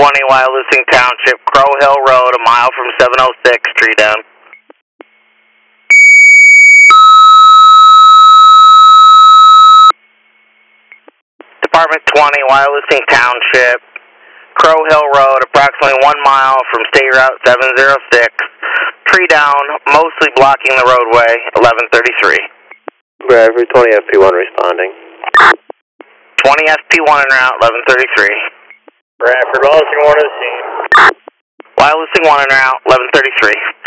Wyalusing Township, Crow Hill Road, a mile from 706, tree down. Department 20, Wyalusing Township, Crow Hill Road, approximately 1 mile from State Route 706, tree down, mostly blocking the roadway, 1133. Bradford 20 FP1 responding. 20 FP1 en route, 1133. Bradford, Wyalusing 1 to the scene. Wyalusing 1 en route, 1133.